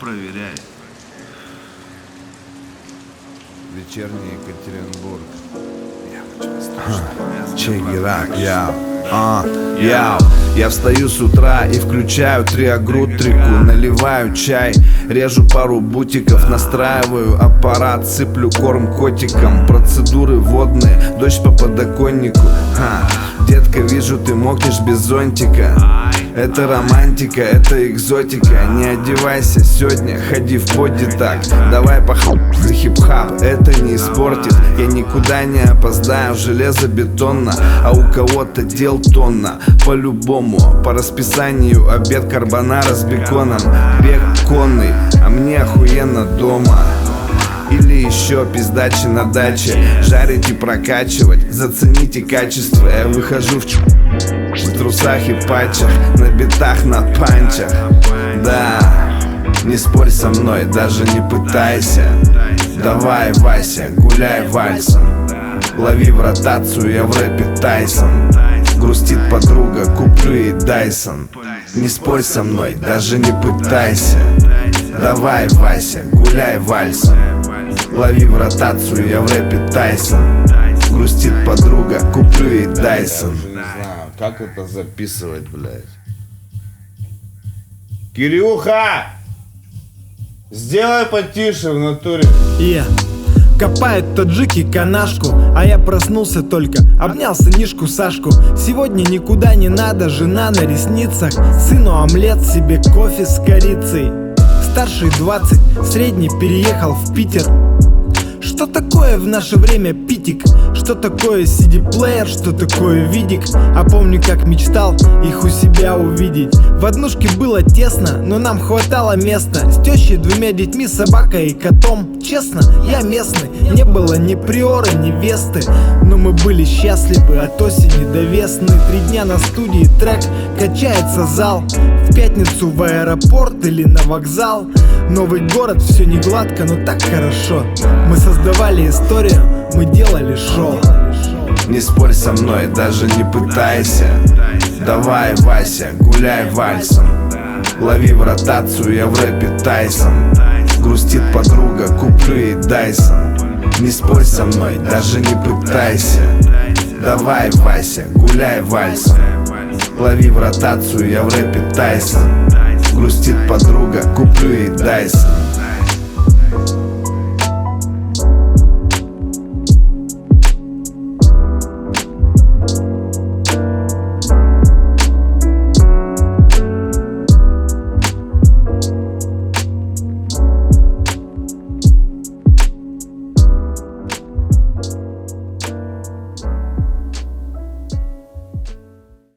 проверяй. Вечерний Екатеринбург. Check it out, я встаю с утра и включаю триагрутрику. Наливаю чай, режу пару бутиков, настраиваю аппарат, сыплю корм котикам. Процедуры водные, дождь по подоконнику. Детка, вижу, ты мокнешь без зонтика. Это романтика, это экзотика. Не одевайся сегодня, ходи в поди так. Давай за хип-хап, это не испортит. Я никуда не опоздаю, железобетонно. А у кого-то дел тонна. По-любому, по расписанию обед карбонара с беконом. Бег конный, а мне охуенно дома. Или еще пиздачи на даче. Жарить и прокачивать, зацените качество. Я выхожу в трусах и патчах, на битах, на панчах. Да, не спорь со мной, даже не пытайся. Давай, Вася, гуляй вальсом. Лови в ротацию, я в рэпе Тайсон. Грустит подруга, куплю ей Дайсон. Не спорь со мной, даже не пытайся. Давай, Вася, гуляй вальсом. Лови в ротацию, я в рэпе Тайсон. Грустит подруга, куплю ей Дайсон. Не знаю, как это записывать, блядь. Кирюха! Сделай потише в натуре. Копают таджики канашку, а я проснулся только, обнял сынишку Сашку. Сегодня никуда не надо, жена на ресницах. Сыну омлет, себе кофе с корицей. Старший 20, средний переехал в Питер. Что такое в наше время питик? Что такое CD-плеер? Что такое видик? А помню, как мечтал их у себя увидеть. В однушке было тесно, но нам хватало места. С тещей, 2 детьми, собакой и котом. Честно, я местный, не было ни приоры, ни весты. Но мы были счастливы от осени до весны. 3 дня на студии, трек, качается зал. В пятницу в аэропорт или на вокзал. Новый город, все не гладко, но так хорошо. Мы создавали историю, мы делали шоу. Не спорь со мной, даже не пытайся. Давай, Вася, гуляй вальсом. Лови в ротацию, я в рэпе Тайсон. Грустит подруга, куплю ей Дайсон. Не спорь со мной, даже не пытайся. Давай, Вася, гуляй вальсом. Лови в ротацию, я в рэпе Тайсон. Грустит подруга, куплю ей Дайсон.